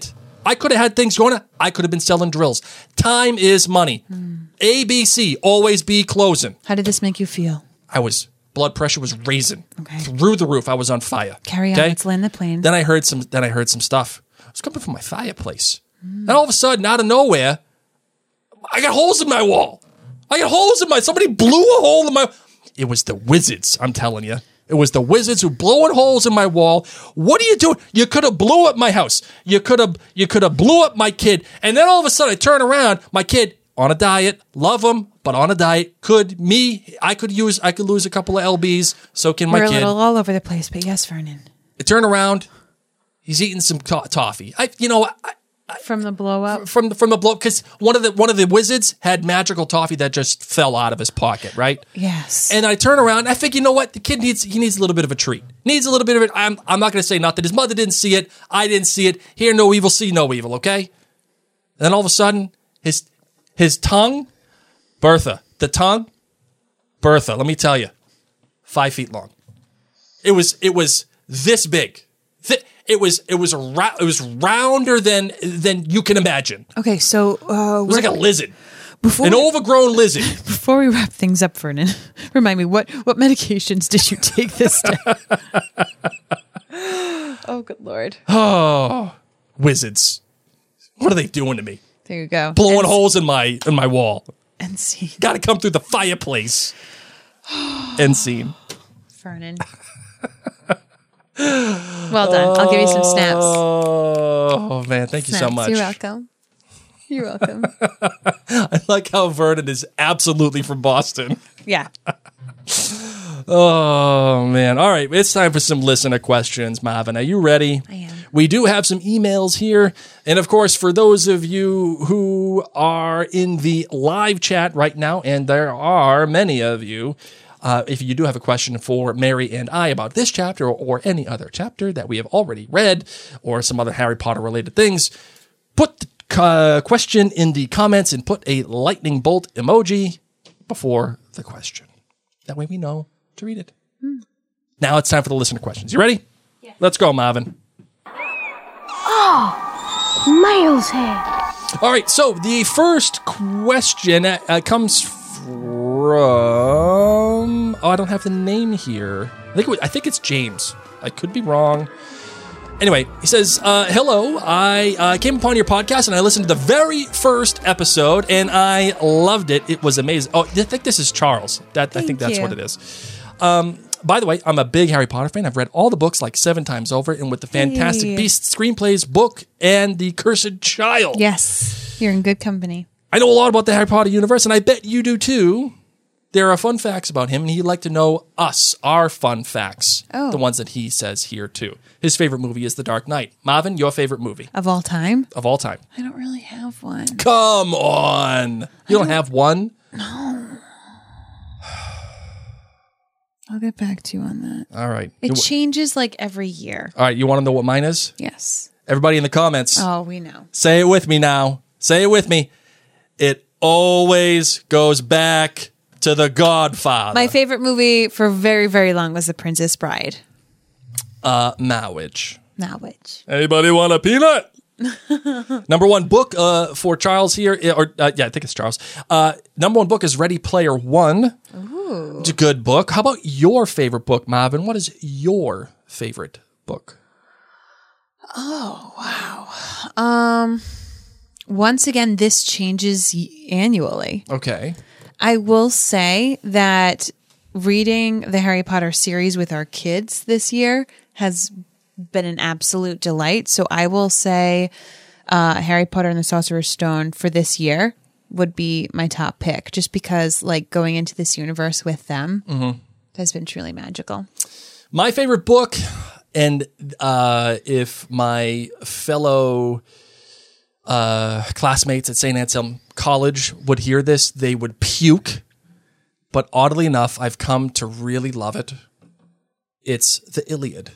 I could have had things going on. I could have been selling drills. Time is money. Mm. A B C, always be closing. How did this make you feel? I was, blood pressure was raising okay. through the roof. I was on fire. Carry on. Okay? Let's land the plane. Then I heard some, then I heard some stuff. It was coming from my fireplace. Mm. Then all of a sudden, out of nowhere, I got holes in my wall. I got holes in my, somebody blew a hole in my, it was the wizards, I'm telling you. It was the wizards who blowing holes in my wall. What are you doing? You could have blew up my house. You could have, you could have blew up my kid. And then all of a sudden I turn around, my kid on a diet, love him, but on a diet, could me, I could use, I could lose a couple of L Bs, so can my We're kid. We're a little all over the place, but yes, Vernon. I turn around, he's eating some to- toffee. I, you know, I, From the blow up? From the, from the blow up, because one of the one of the wizards had magical toffee that just fell out of his pocket, right? Yes. And I turn around, and I think, you know what? The kid needs he needs a little bit of a treat. Needs a little bit of it. I'm I'm not going to say nothing. His mother didn't see it. I didn't see it. Hear no evil, see no evil, okay? And then all of a sudden, his his tongue, Bertha, the tongue, Bertha, let me tell you, five feet long. It was it was this big. Th- It was it was a ra- it was rounder than than you can imagine. Okay, so uh, it was like a lizard, before an we, overgrown lizard. Before we wrap things up, Vernon, remind me what what medications did you take this day? Oh, good Lord! Oh, wizards! What are they doing to me? There you go. Blowing and holes in my in my wall. And scene. Got to come through the fireplace. End scene. Vernon. Well done. I'll give you some snaps. Oh, man. Thank snaps. you so much. You're welcome. You're welcome. I like how Vernon is absolutely from Boston. Yeah. Oh, man. All right. It's time for some listener questions, Marvin. Are you ready? I am. We do have some emails here. And of course, for those of you who are in the live chat right now, and there are many of you, Uh, if you do have a question for Mary and I about this chapter or, or any other chapter that we have already read or some other Harry Potter related things, put the uh, question in the comments and put a lightning bolt emoji before the question. That way we know to read it. Hmm. Now it's time for the listener questions. You ready? Yeah. Let's go, Marvin. Oh, Mail's here. All right, so the first question uh, comes from... Oh, I don't have the name here. I think it was, I think it's James. I could be wrong. Anyway, he says, uh, hello, I uh, came upon your podcast and I listened to the very first episode and I loved it. It was amazing. Oh, I think this is Charles. That Thank I think that's you. what it is. Um, by the way, I'm a big Harry Potter fan. I've read all the books like seven times over, and with the Fantastic hey. Beasts screenplays book and The Cursed Child. Yes, you're in good company. I know a lot about the Harry Potter universe, and I bet you do too. There are fun facts about him, and he'd like to know us, our fun facts, oh. the ones that he says here too. His favorite movie is The Dark Knight. Marvin, your favorite movie? Of all time? Of all time. I don't really have one. Come on. You don't, don't have one? No. I'll get back to you on that. All right. It you, changes like every year. All right, you want to know what mine is? Yes. Everybody in the comments. Oh, we know. Say it with me now. Say it with me. It always goes back to The Godfather. My favorite movie for very, very long was The Princess Bride. Uh, Mowich. Mowich. Anybody want a peanut? Number one book uh, for Charles here, or uh, yeah, I think it's Charles. Uh, number one book is Ready Player One. Ooh. It's a good book. How about your favorite book, Marvin? What is your favorite book? Oh, wow. Um, once again, this changes annually. Okay. I will say that reading the Harry Potter series with our kids this year has been an absolute delight. So I will say uh, Harry Potter and the Sorcerer's Stone for this year would be my top pick, just because like going into this universe with them mm-hmm. has been truly magical. My favorite book, and uh, if my fellow uh, classmates at Saint Anselm College would hear this, they would puke. But oddly enough, I've come to really love it. It's the Iliad.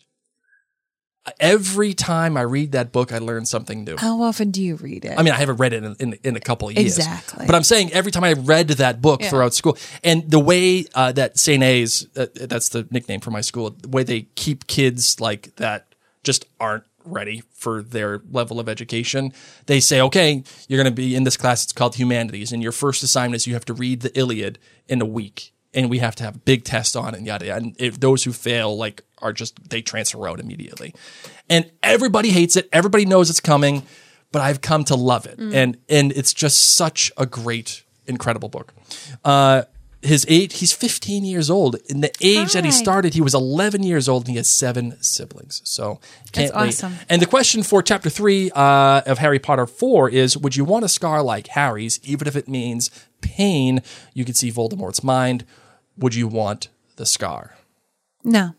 Every time I read that book, I learn something new. How often do you read it? I mean, I haven't read it in, in, in a couple of years. Exactly. But I'm saying every time I read that book yeah. throughout school, and the way uh, that Saint A's, uh, that's the nickname for my school, the way they keep kids like that just aren't ready for their level of education. They say, okay, you're going to be in this class. It's called humanities. And your first assignment is you have to read the Iliad in a week. And we have to have a big test on it and yada, yada. And if those who fail, like, are just, they transfer out immediately. And everybody hates it. Everybody knows it's coming, but I've come to love it. Mm. And, and it's just such a great, incredible book. Uh, his age, he's fifteen years old. In the age Hi. that he started, he was eleven years old and he has seven siblings. So can't That's wait. awesome. And the question for chapter three, uh, of Harry Potter four is, would you want a scar like Harry's, even if it means pain? You can see Voldemort's mind. Would you want the scar? No.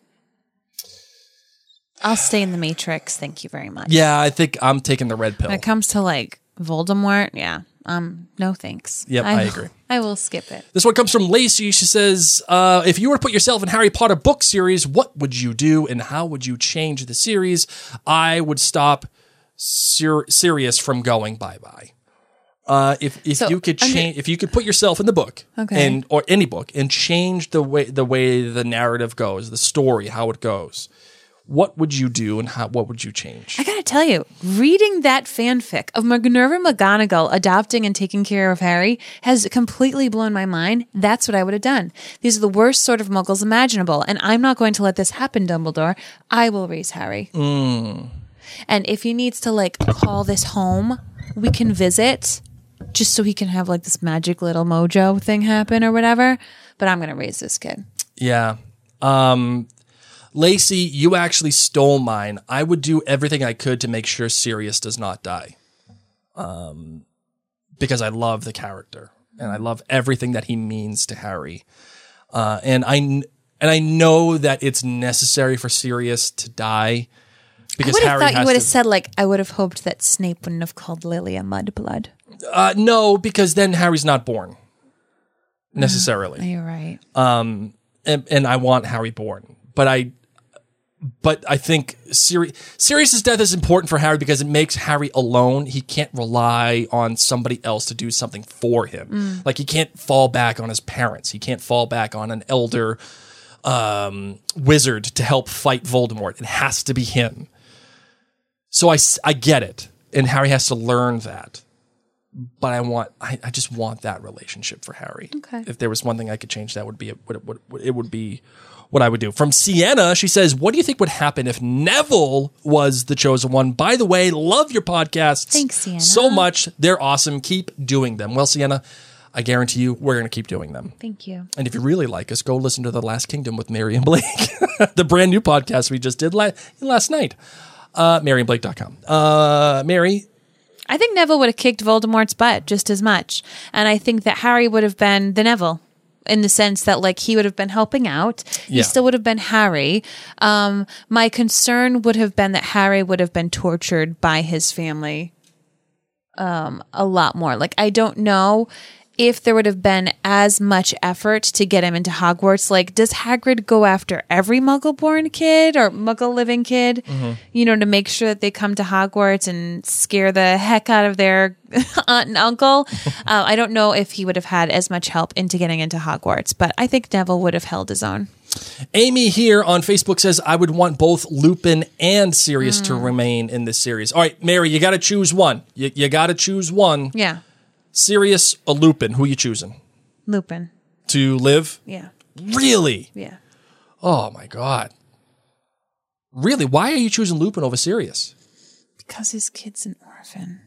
I'll stay in the Matrix. Thank you very much. Yeah, I think I'm taking the red pill. When it comes to like Voldemort, yeah. Um, no thanks. Yep, I, I agree. I will skip it. This one comes from Lacey. She says, uh, if you were to put yourself in Harry Potter book series, what would you do and how would you change the series? I would stop Sir- Sirius from going bye-bye. Uh, if if So, you could under- change, if you could put yourself in the book, Okay. and or any book, and change the way the way the narrative goes, the story, how it goes, what would you do, and how what would you change? I gotta tell you, reading that fanfic of Minerva McGonagall adopting and taking care of Harry has completely blown my mind. That's what I would have done. These are the worst sort of muggles imaginable, and I'm not going to let this happen, Dumbledore. I will raise Harry. Mm. And if he needs to like call this home, we can visit just so he can have like this magic little mojo thing happen or whatever. But I'm going to raise this kid. Yeah. Um, Lacey, you actually stole mine. I would do everything I could to make sure Sirius does not die. Um, because I love the character and I love everything that he means to Harry. Uh, and I, and I know that it's necessary for Sirius to die because I would have Harry thought you has would to, have said like, I would have hoped that Snape wouldn't have called Lily a mudblood. uh, no, because then Harry's not born necessarily. Oh, you're right. Um, and, and I want Harry born, but I, but I think Siri- Sirius's death is important for Harry because it makes Harry alone. He can't rely on somebody else to do something for him. Mm. Like he can't fall back on his parents. He can't fall back on an elder um, wizard to help fight Voldemort. It has to be him. So I, I get it. And Harry has to learn that. But I want, I, I just want that relationship for Harry. Okay. If there was one thing I could change, that would be, it would, would, it would be what I would do. From Sienna, she says, what do you think would happen if Neville was the chosen one? By the way, love your podcasts. Thanks, Sienna. So much. They're awesome. Keep doing them. Well, Sienna, I guarantee you we're going to keep doing them. Thank you. And if you really like us, go listen to The Last Kingdom with Mary and Blake, the brand new podcast we just did la- last night. Uh, Mary and Blake dot com. Uh, Mary, I think Neville would have kicked Voldemort's butt just as much. And I think that Harry would have been the Neville in the sense that like he would have been helping out. He Yeah. still would have been Harry. Um, my concern would have been that Harry would have been tortured by his family um, a lot more. Like, I don't know if there would have been as much effort to get him into Hogwarts. Like, does Hagrid go after every Muggle-born kid or Muggle-living kid, Mm-hmm. you know, to make sure that they come to Hogwarts and scare the heck out of their aunt and uncle? uh, I don't know if he would have had as much help into getting into Hogwarts, but I think Neville would have held his own. Amy here on Facebook says, I would want both Lupin and Sirius Mm. to remain in this series. All right, Mary, you got to choose one. You, you got to choose one. Yeah. Sirius or Lupin? Who you choosing? Lupin. To live? Yeah. Really? Yeah. Oh, my God. Really? Why are you choosing Lupin over Sirius? Because his kid's an orphan.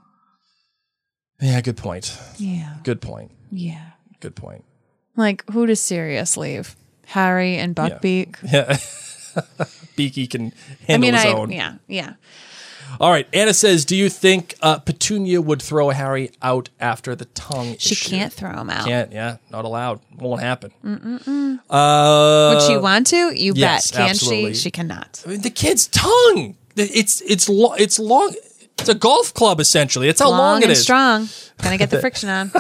Yeah, good point. Yeah. Good point. Yeah. Good point. Like, who does Sirius leave? Harry and Buckbeak? Yeah. Beaky can handle I mean, his I, own. yeah, yeah. All right. Anna says, do you think uh, Petunia would throw Harry out after the tongue She issue? can't throw him out. Can't, yeah. Not allowed. Won't happen. Mm-mm-mm. Uh, Would she want to? You yes, bet. Can absolutely. she? She cannot. I mean, the kid's tongue. It's it's lo- it's long. It's a golf club essentially. It's how long, Long it and is. strong. Gonna get the friction on.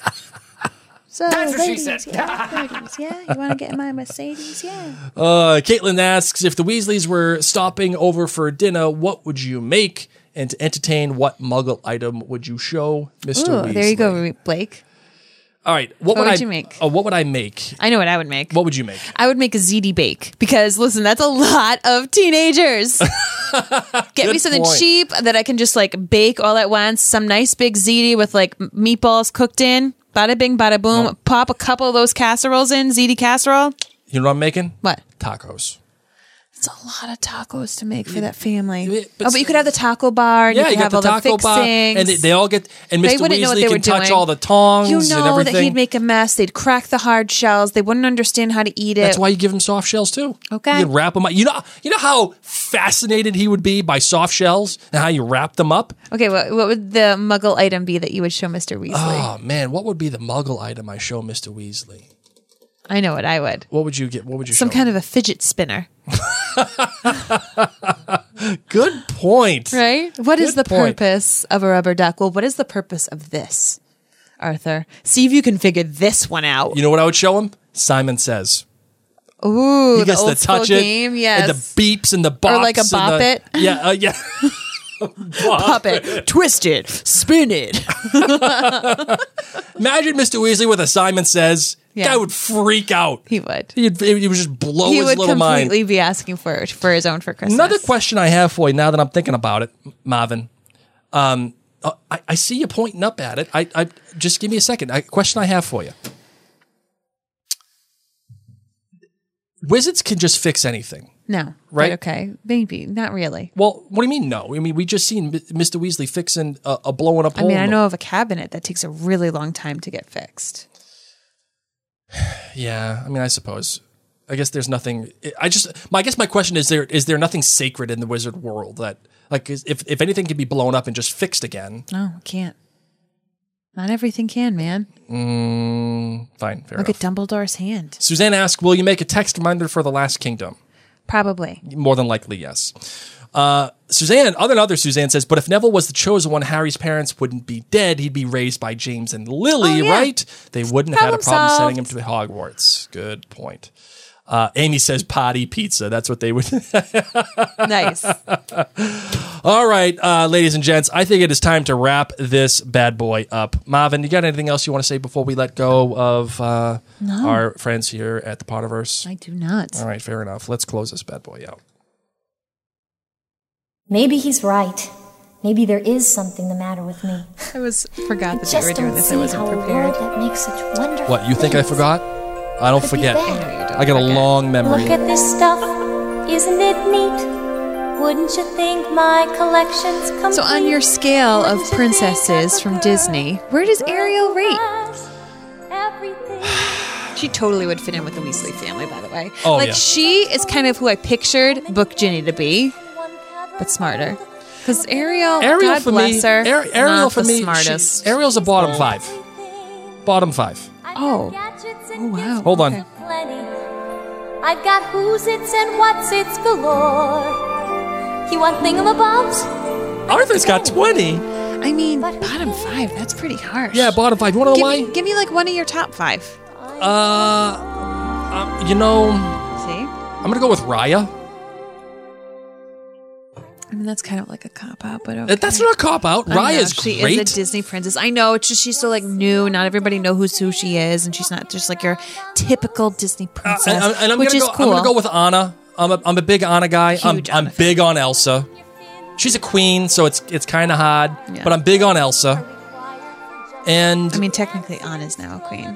So, That's what she ladies, said. yeah, ladies, yeah. You want to get in my Mercedes? Yeah. Uh, Caitlin asks, if the Weasleys were stopping over for dinner, what would you make? And to entertain, what Muggle item would you show, Mister Ooh, Weasley? there you go, Blake. All right. What, What would would I, you make? Uh, what would I make? I know what I would make. What would you make? I would make a ziti bake because listen, that's a lot of teenagers. Get me Good something point. cheap that I can just like bake all at once. Some nice big ziti with like m- meatballs cooked in. Bada bing, bada boom. Nope. Pop a couple of those casseroles in, ziti casserole. You know what I'm making? What? Tacos. It's a lot of tacos to make for that family. Yeah, but- oh, but you could have the taco bar. And Yeah, you you could got have the all taco the fixings. bar, and they, they all get. And They Mister wouldn't know what Weasley they were can touch doing. all the tongs You and know everything. that he'd make a mess. They'd crack the hard shells. They wouldn't understand how to eat it. That's why you give him soft shells too. Okay. You can wrap them up. You know, you know how fascinated he would be by soft shells and how you wrap them up. Okay, what, what would the Muggle item be that you would show Mister Weasley? Oh man, what would be the Muggle item I show Mister Weasley? I know what I would. What would you get? What would you? Some show kind him? of a fidget spinner, Good point. right? What is Good the point. purpose of a rubber duck? Well, what is the purpose of this, Arthur? See if you can figure this one out. You know what I would show him? Simon Says. Ooh, He the gets old to touch school it, game, yes. and the beeps and the bops, like a and bop the- it. Yeah, uh, yeah. Pop it, twist it, spin it. Imagine Mister Weasley with a Simon Says. Yeah. Guy would freak out. He would. He'd, he would just blow He his would little mind. completely be asking for for his own for Christmas. Another question I have for you now that I'm thinking about it, Marvin. Um, uh, I, I see you pointing up at it. I, I just give me a second. I, question I have for you. Wizards can just fix anything. No, Right? but okay, maybe not really. Well, what do you mean no? I mean, we just seen M- Mister Weasley fixing a, a blowing up I hole. mean, in I the- know of a cabinet that takes a really long time to get fixed. Yeah, I mean, I suppose. I guess there's nothing. I just. My, I guess my question is: there is there nothing sacred in the wizard world that, like, is- if if anything can be blown up and just fixed again? No, can't. Not everything can, man. Mm, fine, fair Look enough. at Dumbledore's hand. Suzanne asks, "Will you make a text reminder for the Last Kingdom?" Probably. More than likely, yes. Uh, Suzanne, other than other, Suzanne says, but if Neville was the chosen one, Harry's parents wouldn't be dead. He'd be raised by James and Lily, Oh, yeah. right? They wouldn't have had a Problem problem solved. sending him to Hogwarts. Good point. Uh, Amy says potty pizza. That's what they would. Nice. All right, uh, ladies and gents, I think it is time to wrap this bad boy up. Marvin, you got anything else you want to say before we let go of uh, No. our friends here at the Potterverse? I do not. All right, fair enough. Let's close this bad boy out. Maybe he's right. Maybe there is something the matter with me. I was forgot that you Just were doing don't this. see I wasn't how a prepared. world that makes such wonderful What, you think I things forgot? I don't could be forget. bad. I got a long memory. Look at this stuff. Isn't it neat? Wouldn't you think my collection's complete? So on your scale of Wouldn't you think I princesses from prefer Disney, where does Ariel rate? everything? She totally would fit in with the Weasley family, by the way. Oh, like yeah. she is kind of who I pictured Book Ginny to be, but smarter. Because Ariel, Ariel God for bless me, her, Ar- Ariel not for the me, she- smartest. Ariel's a bottom five. Bottom five. Oh. Oh, wow. Hold on. Okay. Plenty. I've got who's its and what's its galore. You want thingamabobs? Arthur's got twenty. I mean, bottom five, that's pretty harsh. Yeah, bottom five. You want to know give why? me, give me like one of your top five. Uh, uh, you know, See? I'm going to go with Raya. I mean, that's kind of like a cop out, but okay. That's not a cop out. I know, Raya's she great. is a Disney princess. I know. It's just she's so like new. Not everybody know who who she is, and she's not just like your typical Disney Uh, princess, and, and- and I'm which gonna is go, cool. I'm going to go with Anna. I'm a, I'm a big Anna guy. I'm, Huge I'm Anna fan. big on Elsa. She's a queen, so it's it's kind of hard, Yeah. but I'm big on Elsa. And I mean, technically, Anna's now a queen.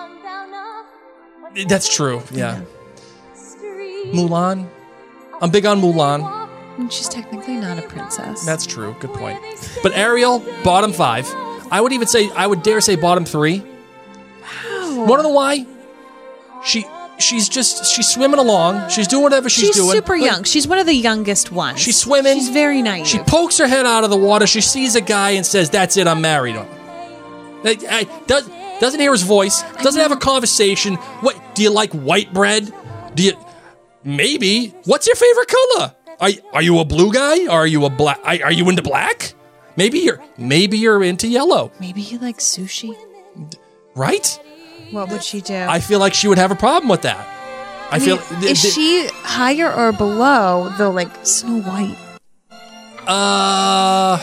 that's true. Yeah. Mulan. I'm big on Mulan. I mean, she's technically not a princess. That's true. Good point. But Ariel, bottom five. I would even say, I would dare say bottom three. wow. Want to know why? She, she's just, she's swimming along. She's doing whatever she's, She's doing. super But young. She's one of the youngest ones. She's swimming. She's very naive. She pokes her head out of the water. She sees a guy and says, "That's it. I'm married." Like, I, does, doesn't hear his voice. Doesn't have a conversation. What? Do you like white bread? Do you? Maybe. What's your favorite color? Are are you a blue guy? Or are you a black? Are, are you into black? Maybe you're maybe you're into yellow, Maybe he likes sushi. right? What would she do? I feel like she would have a problem with that. I, I feel. mean, th- is th- she higher or below the like Snow White? Uh,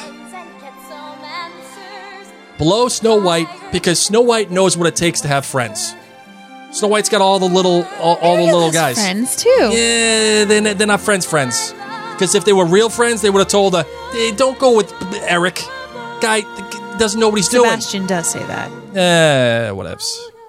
below Snow White because Snow White knows what it takes to have friends. Snow White's got all the little all, all the Ariel little has guys. friends too. Yeah, they're not, they're not friends friends Because if they were real friends, they would have told her, hey, don't go with Eric. Guy doesn't know what he's Sebastian does say that. doing. Eh, whatevs.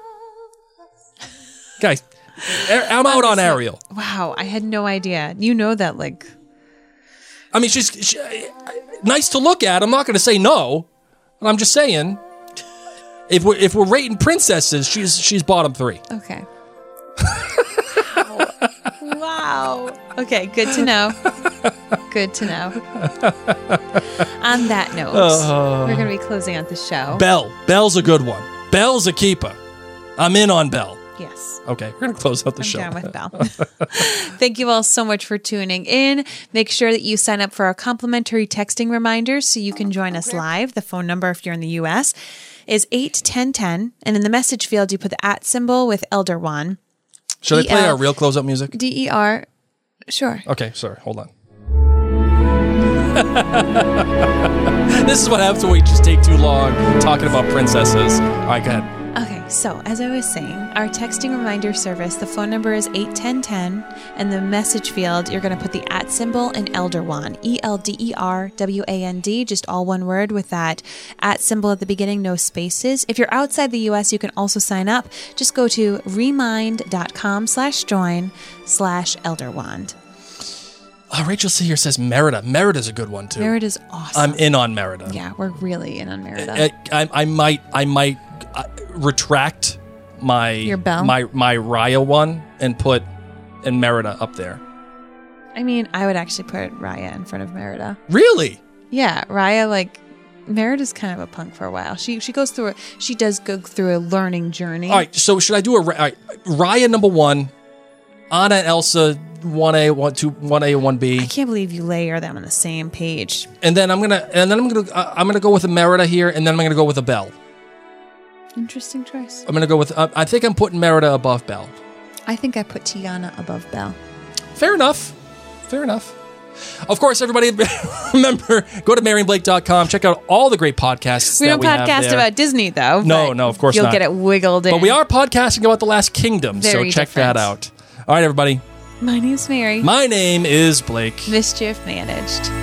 Guys, I'm out on Ariel. Wow, I had no idea. You know that, like... I mean, she's she, nice to look at. I'm not going to say no. But I'm just saying, if we're, if we're rating princesses, she's she's bottom three. Okay. Wow. Wow. Okay, good to know. Good to know. On that note, uh, we're going to be closing out the show. Belle. Belle's a good one. Belle's a keeper. I'm in on Belle. Yes. Okay, we're going to close out the I'm show. down with Belle. Thank you all so much for tuning in. Make sure that you sign up for our complimentary texting reminders so you can join us live. The phone number, if you're in the U S, is eight ten ten. And in the message field, you put the at symbol with Elder One. Should I play our real closeout music? D E R. Sure. Okay, sorry. Hold on. This is what happens when we just take too long talking about princesses. All right, go ahead. Okay, so as I was saying, our texting reminder service, the phone number is eight ten ten, and the message field, you're going to put the at symbol and Elder Wand, E L D E R W A N D, just all one word with that at symbol at the beginning, no spaces. If you're outside the U S, you can also sign up. Just go to remind.com slash join slash Elder Wand. Oh, Rachel C here says Merida. Merida's a good one, too. Merida's awesome. I'm in on Merida. Yeah, we're really in on Merida. I, I, I might, I might uh, retract my Your Belle? my my Raya one and put and Merida up there. I mean, I would actually put Raya in front of Merida. Really? Yeah, Raya, like, Merida's kind of a punk for a while. She she goes through a, she does go through a learning journey. All right, so should I do a all right, Raya number one, Anna and Elsa one A, one two, one A, one B. I can't believe you layer them on the same page. And then I'm gonna and then I'm gonna uh, I'm gonna go with a Merida here, and then I'm gonna go with a Belle. Interesting choice. I'm gonna go with. Uh, I think I'm putting Merida above Belle. I think I put Tiana above Belle. Fair enough. Fair enough. Of course, everybody, remember, go to marion blake dot com. Check out all the great podcasts We that don't we have podcast there. about Disney, though. No, but no, of course you'll not. get it wiggled in. But we are podcasting about The Last Kingdom, Very so check different. that out. All right, everybody. My name's Mary. My name is Blake. Mischief managed.